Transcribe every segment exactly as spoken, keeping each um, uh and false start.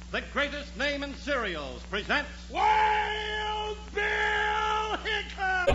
the greatest name in cereals, presents Wild Bill Hickok!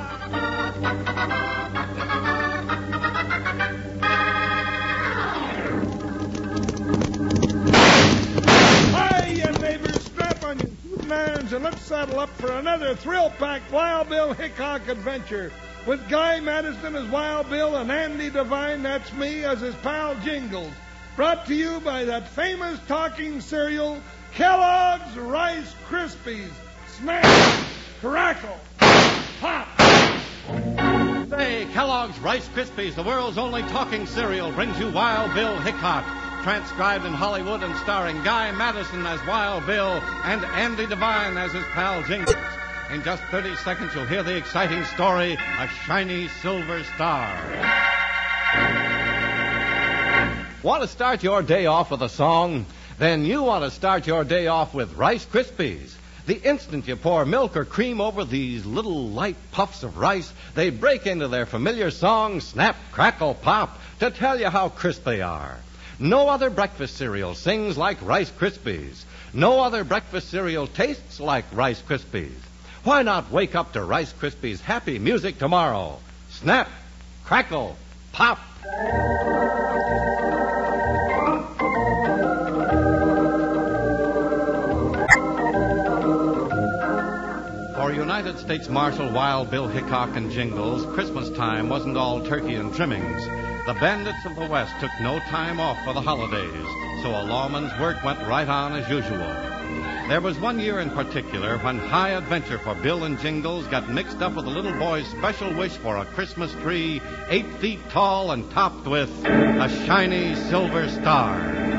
Hi, you neighbors, strap on your irons and let's saddle up for another thrill-packed Wild Bill Hickok adventure. With Guy Madison as Wild Bill and Andy Devine, that's me, as his pal Jingles. Brought to you by that famous talking cereal, Kellogg's Rice Krispies. Snap, crackle, pop. Say, Kellogg's Rice Krispies, the world's only talking cereal, brings you Wild Bill Hickok, transcribed in Hollywood and starring Guy Madison as Wild Bill and Andy Devine as his pal Jingles. In just thirty seconds, you'll hear the exciting story, A Shiny Silver Star. Want to start your day off with a song? Then you want to start your day off with Rice Krispies. The instant you pour milk or cream over these little light puffs of rice, they break into their familiar song, Snap, Crackle, Pop, to tell you how crisp they are. No other breakfast cereal sings like Rice Krispies. No other breakfast cereal tastes like Rice Krispies. Why not wake up to Rice Krispies' happy music tomorrow? Snap, crackle, pop. For United States Marshal Wild Bill Hickok and Jingles, Christmas time wasn't all turkey and trimmings. The bandits of the West took no time off for the holidays, so a lawman's work went right on as usual. There was one year in particular when high adventure for Bill and Jingles got mixed up with a little boy's special wish for a Christmas tree eight feet tall and topped with a shiny silver star.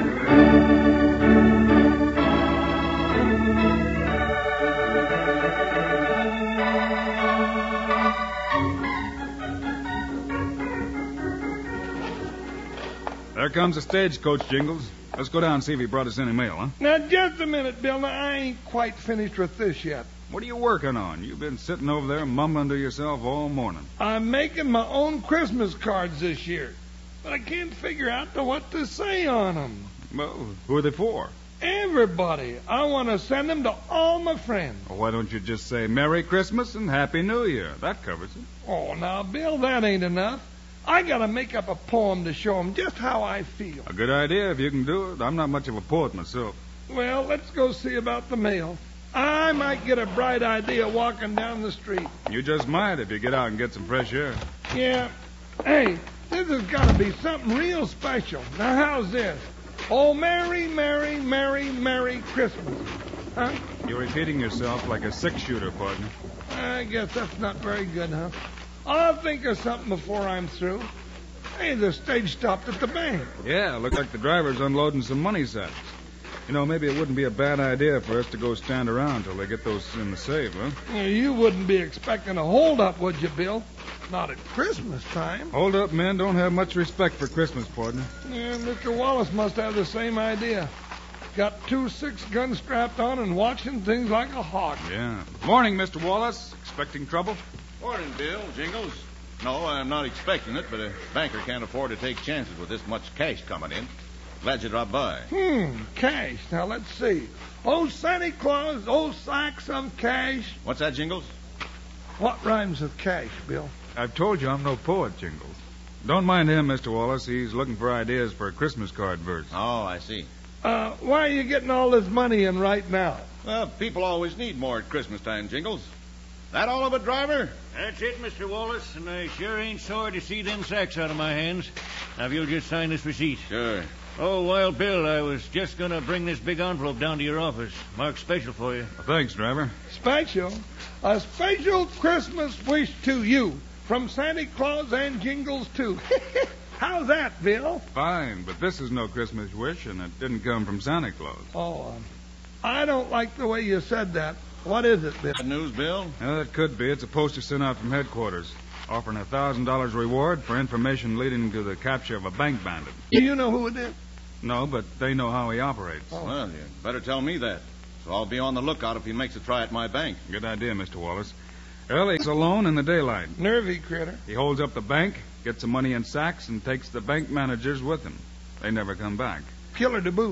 There comes the stagecoach, Jingles. Let's go down and see if he brought us any mail, huh? Now, just a minute, Bill. Now, I ain't quite finished with this yet. What are you working on? You've been sitting over there mumbling to yourself all morning. I'm making my own Christmas cards this year, but I can't figure out to what to say on them. Well, who are they for? Everybody. I want to send them to all my friends. Well, why don't you just say Merry Christmas and Happy New Year? That covers it. Oh, now, Bill, that ain't enough. I got to make up a poem to show them just how I feel. A good idea if you can do it. I'm not much of a poet myself. Well, let's go see about the mail. I might get a bright idea walking down the street. You just might if you get out and get some fresh air. Yeah. Hey, this has got to be something real special. Now, how's this? Oh, Merry, Merry, Merry, Merry Christmas. Huh? You're repeating yourself like a six-shooter, partner. I guess that's not very good, huh? I'll think of something before I'm through. Hey, the stage stopped at the bank. Yeah, looks like the driver's unloading some money sacks. You know, maybe it wouldn't be a bad idea for us to go stand around till they get those in the safe, huh? Yeah, you wouldn't be expecting a hold-up, would you, Bill? Not at Christmas time. Hold-up men don't have much respect for Christmas, partner. Yeah, Mister Wallace must have the same idea. Got two six-guns strapped on and watching things like a hawk. Yeah. Morning, Mister Wallace. Expecting trouble? Morning, Bill. Jingles. No, I'm not expecting it, but a banker can't afford to take chances with this much cash coming in. Glad you dropped by. Hmm, cash. Now, let's see. Oh, Santa Claus, oh, sacks of cash. What's that, Jingles? What rhymes with cash, Bill? I've told you I'm no poet, Jingles. Don't mind him, Mister Wallace. He's looking for ideas for a Christmas card verse. Oh, I see. Uh, why are you getting all this money in right now? Well, people always need more at Christmas time, Jingles. That all of it, driver? That's it, Mister Wallace, and I sure ain't sorry to see them sacks out of my hands. Now, if you'll just sign this receipt. Sure. Oh, Wild Bill, I was just going to bring this big envelope down to your office. Marked special for you. Well, thanks, driver. Special? A special Christmas wish to you from Santa Claus and Jingles, too. How's that, Bill? Fine, but this is no Christmas wish, and it didn't come from Santa Claus. Oh, um, I don't like the way you said that. What is it, Bill? Bad news, Bill? Uh, it could be. It's a poster sent out from headquarters, offering a thousand dollars reward for information leading to the capture of a bank bandit. Do you know who it is? No, but they know how he operates. Oh. Well, you better tell me that. So I'll be on the lookout if he makes a try at my bank. Good idea, Mister Wallace. Early's alone in the daylight. Nervy critter. He holds up the bank, gets the money in sacks, and takes the bank managers with him. They never come back. Killer to boot, huh?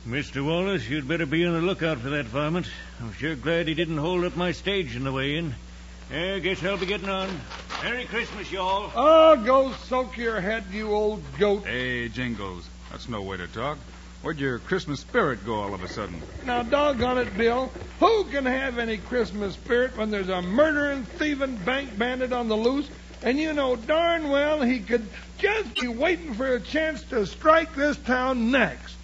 Mister Wallace, you'd better be on the lookout for that varmint. I'm sure glad he didn't hold up my stage on the way in. I guess I'll be getting on. Merry Christmas, y'all. Oh, go soak your head, you old goat. Hey, Jingles, that's no way to talk. Where'd your Christmas spirit go all of a sudden? Now, doggone it, Bill. Who can have any Christmas spirit when there's a murdering, thieving bank bandit on the loose? And you know darn well he could just be waiting for a chance to strike this town next.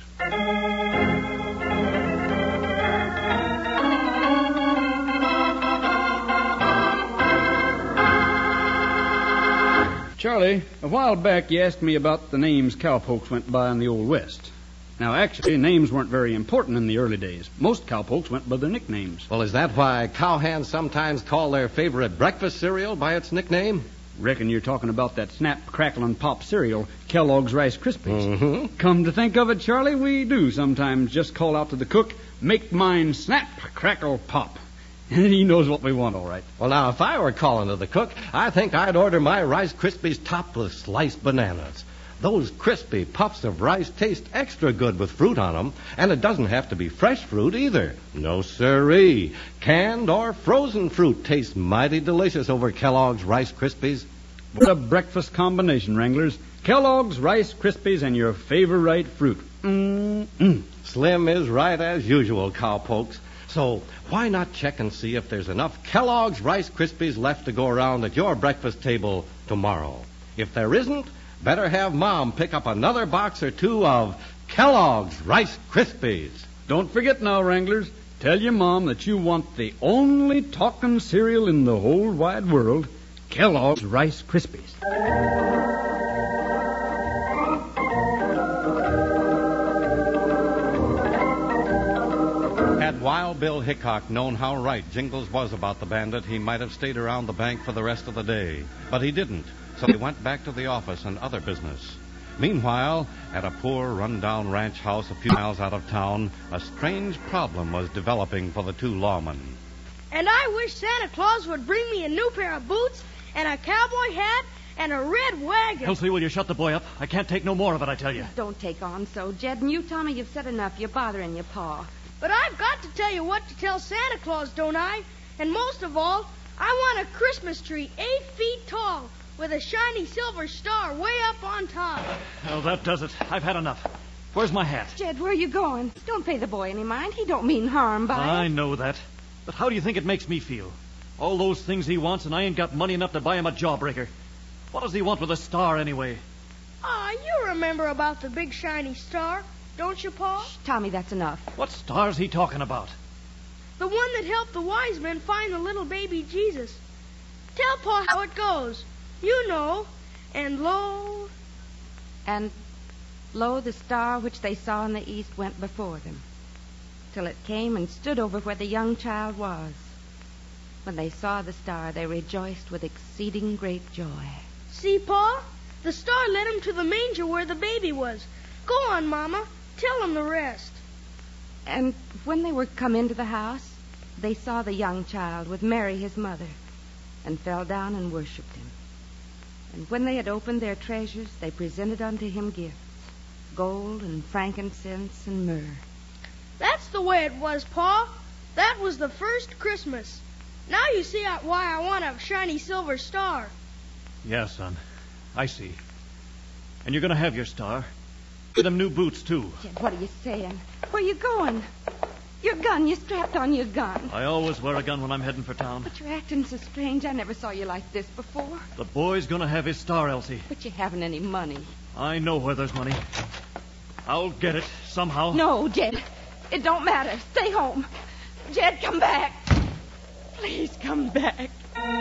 Charlie, a while back you asked me about the names cowpokes went by in the Old West. Now, actually, names weren't very important in the early days. Most cowpokes went by their nicknames. Well, is that why cowhands sometimes call their favorite breakfast cereal by its nickname? Reckon you're talking about that Snap, Crackle, and Pop cereal, Kellogg's Rice Krispies. Mm-hmm. Come to think of it, Charlie, we do sometimes just call out to the cook, make mine Snap, Crackle, Pop. And he knows what we want, all right. Well, now, if I were calling to the cook, I think I'd order my Rice Krispies topped with sliced bananas. Those crispy puffs of rice taste extra good with fruit on them, and it doesn't have to be fresh fruit either. No siree. Canned or frozen fruit tastes mighty delicious over Kellogg's Rice Krispies. What a breakfast combination, Wranglers. Kellogg's Rice Krispies and your favorite fruit. Mm-mm. Slim is right as usual, cowpokes. So why not check and see if there's enough Kellogg's Rice Krispies left to go around at your breakfast table tomorrow? If there isn't, better have Mom pick up another box or two of Kellogg's Rice Krispies. Don't forget now, Wranglers. Tell your Mom that you want the only talking cereal in the whole wide world, Kellogg's Rice Krispies. Had Wild Bill Hickok known how right Jingles was about the bandit, he might have stayed around the bank for the rest of the day. But he didn't. So he went back to the office and other business. Meanwhile, at a poor, run-down ranch house a few miles out of town, a strange problem was developing for the two lawmen. And I wish Santa Claus would bring me a new pair of boots and a cowboy hat and a red wagon. Elsie, will you shut the boy up? I can't take no more of it, I tell you. Don't take on so, Jed. And you, Tommy, you've said enough. You're bothering your pa. But I've got to tell you what to tell Santa Claus, don't I? And most of all, I want a Christmas tree eight feet tall, with a shiny silver star way up on top. Oh, that does it. I've had enough. Where's my hat? Jed, where are you going? Don't pay the boy any mind. He don't mean harm by I it. know that. But how do you think it makes me feel? All those things he wants, and I ain't got money enough to buy him a jawbreaker. What does he want with a star, anyway? Ah, you remember about the big shiny star, don't you, Pa? Shh, Tommy, that's enough. What star's he talking about? The one that helped the wise men find the little baby Jesus. Tell Pa how it goes. You know. And lo... And lo, the star which they saw in the east went before them, till it came and stood over where the young child was. When they saw the star, they rejoiced with exceeding great joy. See, Pa? The star led him to the manger where the baby was. Go on, Mama. Tell him the rest. And when they were come into the house, they saw the young child with Mary his mother, and fell down and worshipped him. And when they had opened their treasures, they presented unto him gifts, gold and frankincense and myrrh. That's the way it was, Pa. That was the first Christmas. Now you see why I want a shiny silver star. Yeah, son. I see. And you're going to have your star. Get them new boots, too. Jed, what are you saying? Where are you going? Your gun. You strapped on your gun. I always wear a gun when I'm heading for town. But you're acting so strange. I never saw you like this before. The boy's going to have his star, Elsie. But you haven't any money. I know where there's money. I'll get it somehow. No, Jed. It don't matter. Stay home. Jed, come back. Please come back.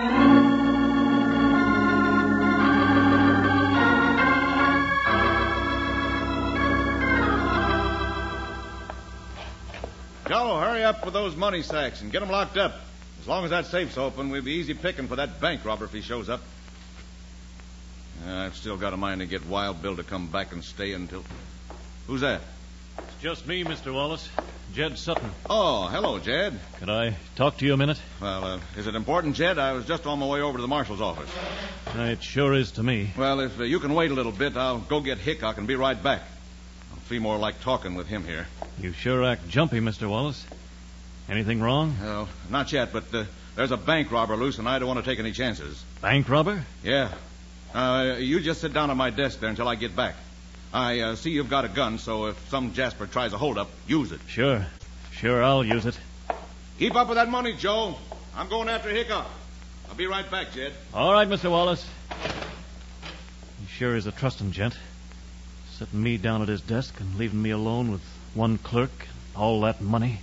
Joe, hurry up with those money sacks and get them locked up. As long as that safe's open, we'll be easy picking for that bank robber if he shows up. Uh, I've still got a mind to get Wild Bill to come back and stay until... Who's that? It's just me, Mister Wallace. Jed Sutton. Oh, hello, Jed. Could I talk to you a minute? Well, uh, is it important, Jed? I was just on my way over to the marshal's office. It sure is to me. Well, if uh, you can wait a little bit, I'll go get Hickok and be right back. feel more like talking with him here. You sure act jumpy, Mister Wallace. Anything wrong? Well, not yet, but uh, there's a bank robber loose, and I don't want to take any chances. Bank robber? Yeah. Uh, you just sit down at my desk there until I get back. I uh, see you've got a gun, so if some Jasper tries a holdup, use it. Sure. Sure, I'll use it. Keep up with that money, Joe. I'm going after Hickok. I'll be right back, Jed. All right, Mister Wallace. He sure is a trusting gent. Sitting me down at his desk and leaving me alone with one clerk and all that money.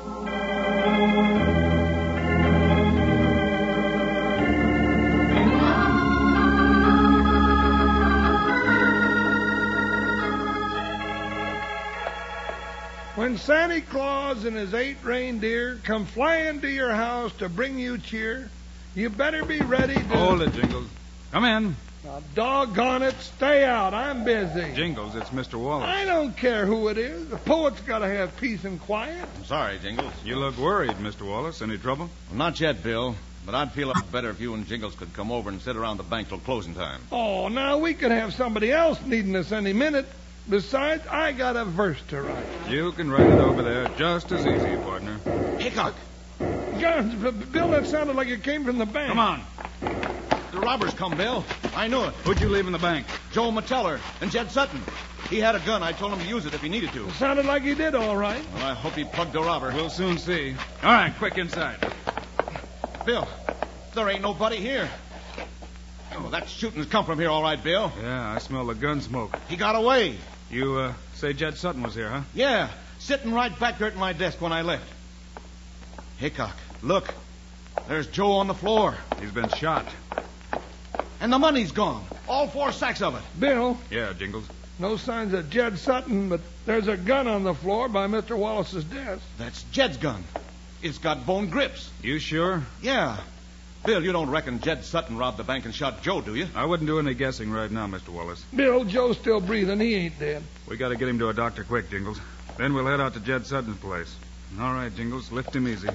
When Santa Claus and his eight reindeer come flying to your house to bring you cheer, you better be ready to... Hold it, Jingles. Come in. Now, doggone it, stay out. I'm busy. Jingles, it's Mister Wallace. I don't care who it is. The poet's got to have peace and quiet. I'm sorry, Jingles. You look worried, Mister Wallace. Any trouble? Well, not yet, Bill. But I'd feel a lot better if you and Jingles could come over and sit around the bank till closing time. Oh, now we could have somebody else needing us any minute. Besides, I got a verse to write. You can write it over there just as easy, partner. Hickok! John, Bill, that sounded like it came from the bank. Come on. The robbers come, Bill. I knew it. Who'd you leave in the bank? Joe Mateller and Jed Sutton. He had a gun. I told him to use it if he needed to. It sounded like he did, all right. Well, I hope he plugged the robber. We'll soon see. All right, quick inside. Bill, there ain't nobody here. Oh, that shooting's come from here, all right, Bill. Yeah, I smell the gun smoke. He got away. You, uh, say Jed Sutton was here, huh? Yeah, sitting right back there at my desk when I left. Hickok, look. There's Joe on the floor. He's been shot. And the money's gone. All four sacks of it. Bill, Yeah, Jingles. no signs of Jed Sutton, but there's a gun on the floor by Mister Wallace's desk. That's Jed's gun. It's got bone grips. You sure? Yeah. Bill, you don't reckon Jed Sutton robbed the bank and shot Joe, do you? I wouldn't do any guessing right now, Mister Wallace. Bill, Joe's still breathing. He ain't dead. We got to get him to a doctor quick, Jingles. Then we'll head out to Jed Sutton's place. All right, Jingles, lift him easy.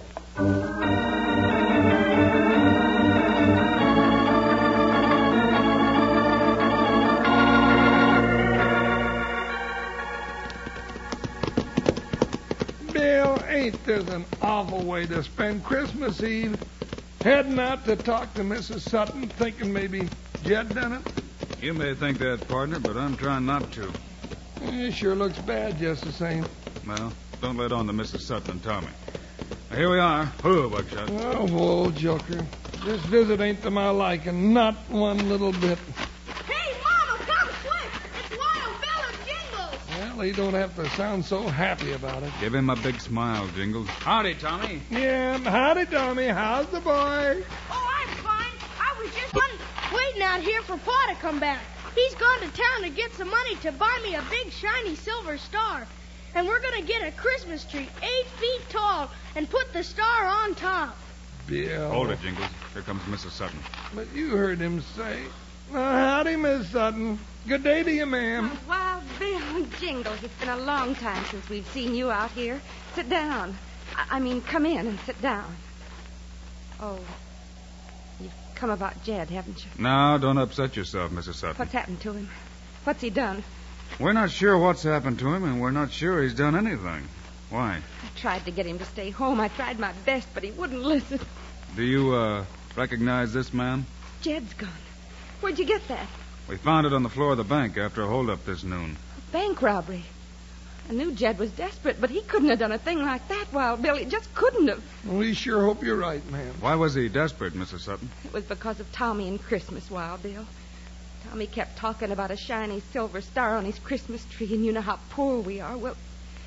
Bill, ain't this an awful way to spend Christmas Eve? Heading out to talk to Missus Sutton, thinking maybe Jed done it? You may think that, partner, but I'm trying not to. It sure looks bad just the same. Well, don't let on to Missus Sutton and Tommy. Now, here we are. Whoa, Buckshot. Oh, whoa, Joker. This visit ain't to my liking, not one little bit. Hey, Mama, come quick. It's Wild Bill and Jingles. Well, he don't have to sound so happy about it. Give him a big smile, Jingles. Howdy, Tommy. Yeah, howdy, Tommy. How's the boy? Oh, I'm fine. I was just waiting out here for Pa to come back. He's gone to town to get some money to buy me a big shiny silver star. And we're going to get a Christmas tree eight feet tall and put the star on top. Bill. Hold it, Jingles. Here comes Missus Sutton. But you heard him say. Uh, howdy, Miss Sutton. Good day to you, ma'am. Oh, Wild Bill and Jingles, it's been a long time since we've seen you out here. Sit down. I, I mean, come in and sit down. Oh, you've come about Jed, haven't you? Now, don't upset yourself, Missus Sutton. What's happened to him? What's he done? We're not sure what's happened to him, and we're not sure he's done anything. Why? I tried to get him to stay home. I tried my best, but he wouldn't listen. Do you, uh, recognize this man? Jed's gun. Where'd you get that? We found it on the floor of the bank after a holdup this noon. Bank robbery. I knew Jed was desperate, but he couldn't have done a thing like that, Wild Bill. He just couldn't have. We sure hope you're right, ma'am. Why was he desperate, Missus Sutton? It was because of Tommy and Christmas, Wild Bill. Tommy kept talking about a shiny silver star on his Christmas tree, and you know how poor we are. Well,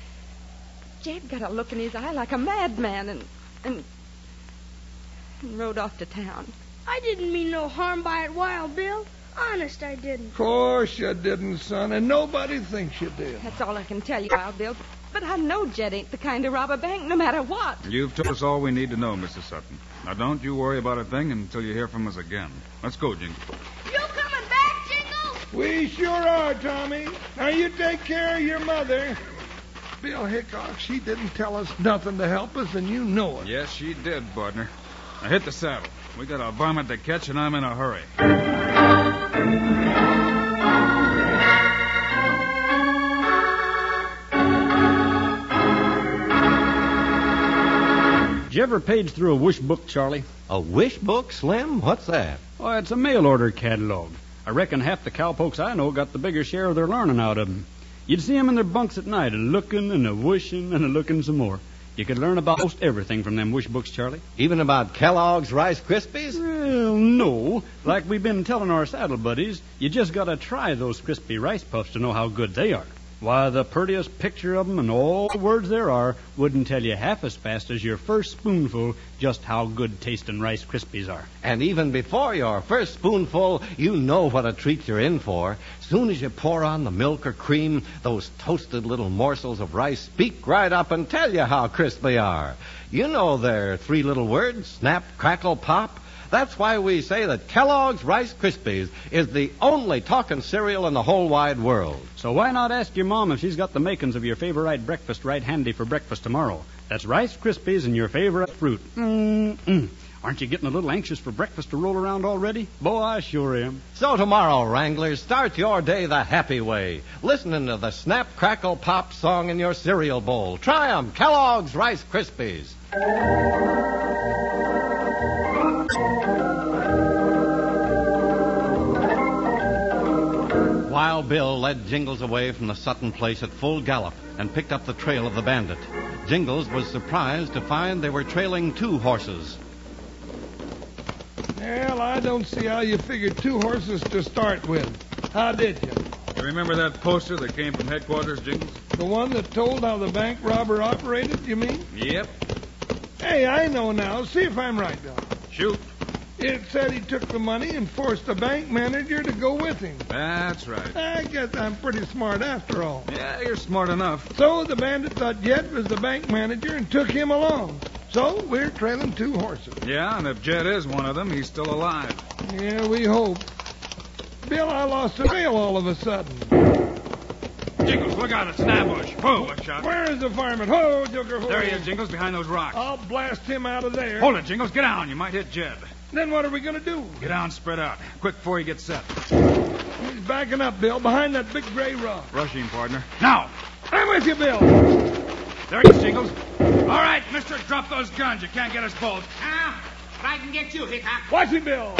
Jed got a look in his eye like a madman and, and, and rode off to town. I didn't mean no harm by it, Wild Bill. Honest, I didn't. Of course you didn't, son, and nobody thinks you did. That's all I can tell you, Wild Bill. But I know Jed ain't the kind to rob a bank no matter what. You've told us all we need to know, Missus Sutton. Now, don't you worry about a thing until you hear from us again. Let's go, Jingles. You coming back, Jingles? We sure are, Tommy. Now you take care of your mother. Bill Hickok, she didn't tell us nothing to help us, and you know it. Yes, she did, partner. Now, hit the saddle. We got a varmint to catch, and I'm in a hurry. you ever page through a wish book, Charlie? A wish book, Slim? What's that? Oh, it's a mail order catalog. I reckon half the cowpokes I know got the bigger share of their learning out of them. You'd see 'em in their bunks at night, a-looking and a-wishing and a-looking some more. You could learn about most everything from them wish books, Charlie. Even about Kellogg's Rice Krispies? Well, no. Like we've been telling our saddle buddies, you just got to try those crispy rice puffs to know how good they are. Why, the prettiest picture of 'em and all the words there are wouldn't tell you half as fast as your first spoonful just how good tasting Rice Krispies are. And even before your first spoonful, you know what a treat you're in for. Soon as you pour on the milk or cream, those toasted little morsels of rice speak right up and tell you how crisp they are. You know their three little words, snap, crackle, pop. That's why we say that Kellogg's Rice Krispies is the only talking cereal in the whole wide world. So why not ask your mom if she's got the makings of your favorite breakfast right handy for breakfast tomorrow? That's Rice Krispies and your favorite fruit. Mm-mm. Aren't you getting a little anxious for breakfast to roll around already? Boy, I sure am. So tomorrow, Wranglers, start your day the happy way, listening to the Snap, Crackle, Pop song in your cereal bowl. Try 'em, Kellogg's Rice Krispies. Wild Bill led Jingles away from the Sutton place at full gallop and picked up the trail of the bandit. Jingles was surprised to find they were trailing two horses. Well, I don't see how you figured two horses to start with. How did you? You remember that poster that came from headquarters, Jingles? The one that told how the bank robber operated, you mean? Yep. Hey, I know now. See if I'm right, Bill. Shoot. It said he took the money and forced the bank manager to go with him. That's right. I guess I'm pretty smart after all. Yeah, you're smart enough. So the bandit thought Jed was the bank manager and took him along. So we're trailing two horses. Yeah, and if Jed is one of them, he's still alive. Yeah, we hope. Bill, I lost the trail all of a sudden. Jingles, look out, it's an ambush. Whoa, look shot. Where is the fireman? Ho, Joker, ho. There he is, Jingles, behind those rocks. I'll blast him out of there. Hold it, Jingles, get down. You might hit Jed. Then what are we going to do? Get down, spread out. Quick before he gets set. He's backing up, Bill, behind that big gray rock. Rush him, partner. Now! I'm with you, Bill. There he is, Jingles. All right, mister, drop those guns. You can't get us both. Ah, but I can get you, Hickok. Watch him, Bill.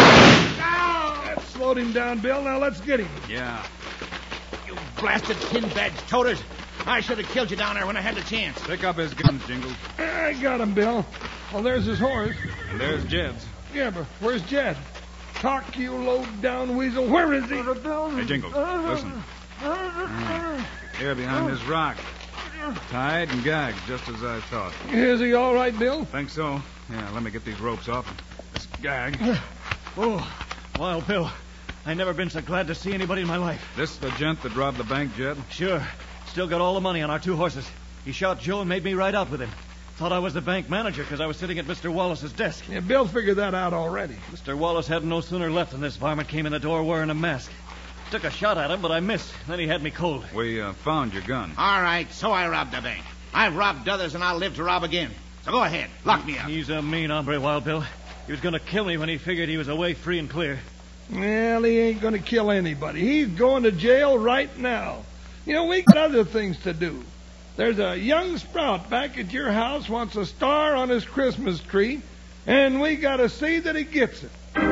Ow! That slowed him down, Bill. Now let's get him. Yeah. You blasted tin badge toters. I should have killed you down there when I had the chance. Pick up his guns, Jingles. I got him, Bill. Well, there's his horse. And there's Jed's. Yeah, but where's Jed? Talk, you low-down weasel. Where is he? Hey, Jingles, listen. Mm. Here behind this rock. Tied and gagged, just as I thought. Is he all right, Bill? Think so. Yeah, let me get these ropes off. This gag. Oh, Wild Bill. I never been so glad to see anybody in my life. This the gent that robbed the bank, Jed? Sure. Still got all the money on our two horses. He shot Joe and made me ride out with him. Thought I was the bank manager because I was sitting at Mister Wallace's desk. Yeah, Bill figured that out already. Mister Wallace hadn't no sooner left than this varmint came in the door wearing a mask. Took a shot at him, but I missed. Then he had me cold. We uh, found your gun. All right, so I robbed the bank. I've robbed others, and I'll live to rob again. So go ahead, lock me up. He's a mean hombre, Wild Bill. He was going to kill me when he figured he was away free and clear. Well, he ain't going to kill anybody. He's going to jail right now. You know, we got other things to do. There's a young sprout back at your house wants a star on his Christmas tree, and we got to see that he gets it.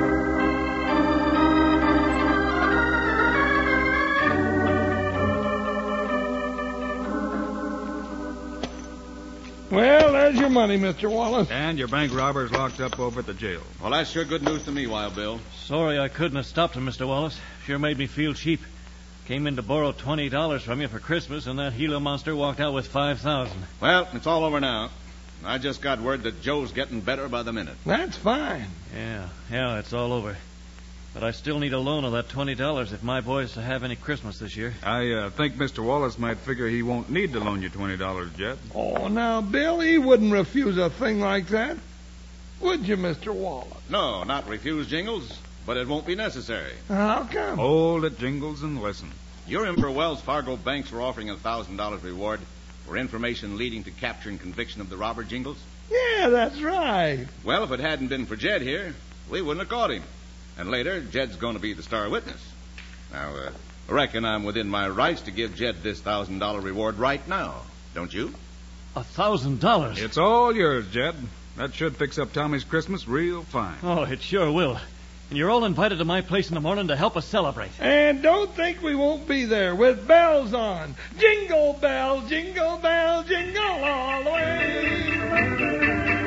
Well, there's your money, Mister Wallace. And your bank robber's locked up over at the jail. Well, that's sure good news to me, Wild Bill. Sorry I couldn't have stopped him, Mister Wallace. Sure made me feel cheap. Came in to borrow twenty dollars from you for Christmas, and that Gila monster walked out with five thousand dollars. Well, it's all over now. I just got word that Joe's getting better by the minute. That's fine. Yeah, yeah, it's all over. But I still need a loan of that twenty dollars if my boy's to have any Christmas this year. I uh, think Mister Wallace might figure he won't need to loan you twenty dollars, Jed. Oh, now, Bill, he wouldn't refuse a thing like that. Would you, Mister Wallace? No, not refuse, Jingles, but it won't be necessary. How come? Hold it, Jingles, and listen. You remember Wells Fargo banks were offering a one thousand dollars reward for information leading to capture and conviction of the robber, Jingles? Yeah, that's right. Well, if it hadn't been for Jed here, we wouldn't have caught him. And later, Jed's going to be the star witness. Now, uh, I reckon I'm within my rights to give Jed this one thousand dollars reward right now. Don't you? A thousand dollars? It's all yours, Jed. That should fix up Tommy's Christmas real fine. Oh, it sure will. And you're all invited to my place in the morning to help us celebrate. And don't think we won't be there with bells on. Jingle bells, jingle bells, jingle all the way.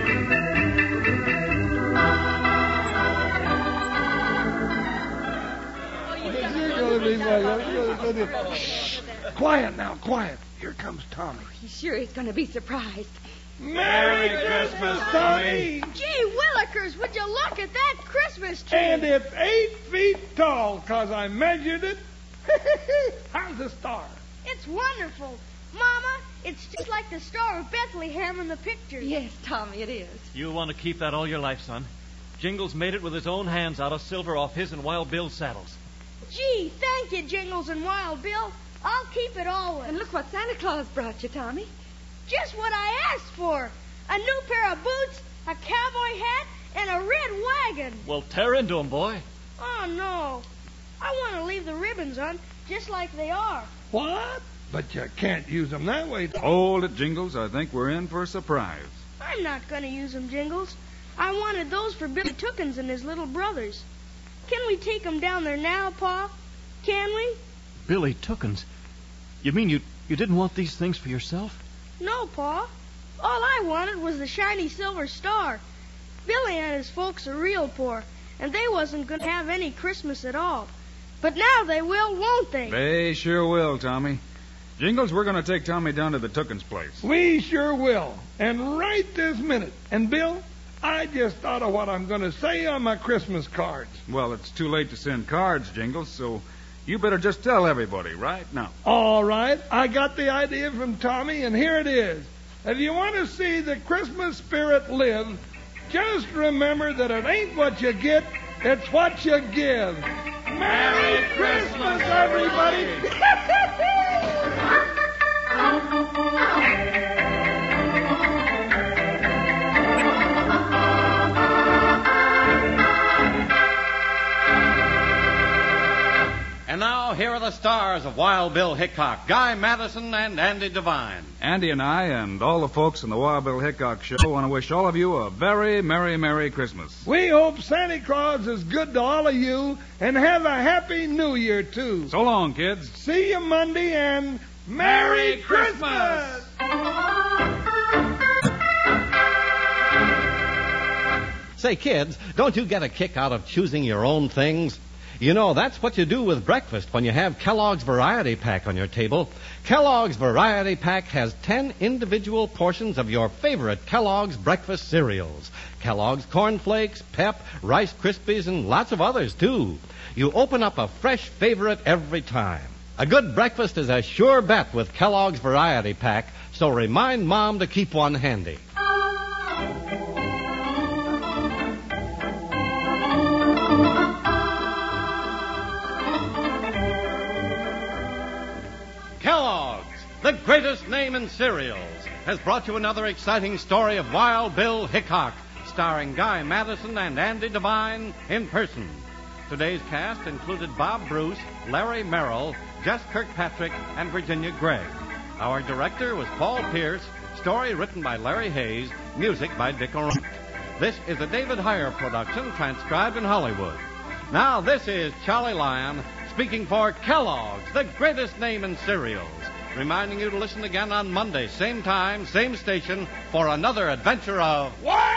Shh. Quiet now, quiet. Here comes Tommy. He's sure he's going to be surprised. Merry Christmas, Tommy! Gee willikers, would you look at that Christmas tree? And it's eight feet tall, 'cause I measured it. How's the star? It's wonderful. Mama, it's just like the Star of Bethlehem in the picture. Yes, Tommy, it is. You want to keep that all your life, son. Jingles made it with his own hands out of silver off his and Wild Bill's saddles. Gee, thank you, Jingles and Wild Bill. I'll keep it always. And look what Santa Claus brought you, Tommy. Just what I asked for. A new pair of boots, a cowboy hat, and a red wagon. Well, tear into 'em, boy. Oh, no. I want to leave the ribbons on just like they are. What? But you can't use them that way. Hold it, Jingles. I think we're in for a surprise. I'm not going to use them, Jingles. I wanted those for Billy Tookins and his little brothers. Can we take them down there now, Pa? Can we? Billy Tookins? You mean you, you didn't want these things for yourself? No, Pa. All I wanted was the shiny silver star. Billy and his folks are real poor, and they wasn't going to have any Christmas at all. But now they will, won't they? They sure will, Tommy. Jingles, we're going to take Tommy down to the Tookins' place. We sure will. And right this minute. And, Bill, I just thought of what I'm going to say on my Christmas cards. Well, it's too late to send cards, Jingles, so you better just tell everybody right now. All right. I got the idea from Tommy, and here it is. If you want to see the Christmas spirit live, just remember that it ain't what you get, it's what you give. Merry Christmas, everybody! And now, here are the stars of Wild Bill Hickok, Guy Madison, and Andy Devine. Andy and I and all the folks in the Wild Bill Hickok Show want to wish all of you a very, merry, merry Christmas. We hope Santa Claus is good to all of you, and have a happy New Year, too. So long, kids. See you Monday, and Merry Christmas! Say, kids, don't you get a kick out of choosing your own things? You know, that's what you do with breakfast when you have Kellogg's Variety Pack on your table. Kellogg's Variety Pack has ten individual portions of your favorite Kellogg's breakfast cereals. Kellogg's Corn Flakes, Pep, Rice Krispies, and lots of others, too. You open up a fresh favorite every time. A good breakfast is a sure bet with Kellogg's Variety Pack, so remind Mom to keep one handy. Kellogg's, the greatest name in cereals, has brought you another exciting story of Wild Bill Hickok, starring Guy Madison and Andy Devine in person. Today's cast included Bob Bruce, Larry Merrill, Jess Kirkpatrick, and Virginia Gregg. Our director was Paul Pierce, story written by Larry Hayes, music by Dick Orant. This is a David Heyer production, transcribed in Hollywood. Now, this is Charlie Lyon, speaking for Kellogg's, the greatest name in cereals, reminding you to listen again on Monday, same time, same station, for another adventure of Wild